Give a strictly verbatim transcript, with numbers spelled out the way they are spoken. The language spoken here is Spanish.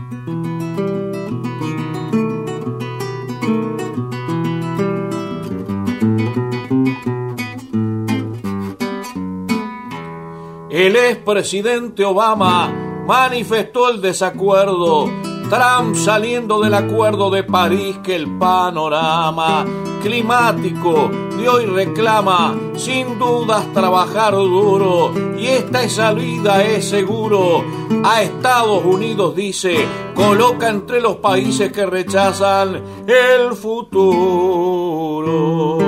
El expresidente Obama manifestó el desacuerdo. Trump saliendo del acuerdo de París, que el panorama climático de hoy reclama sin dudas trabajar duro, y esta salida es seguro. A Estados Unidos, dice, coloca entre los países que rechazan el futuro.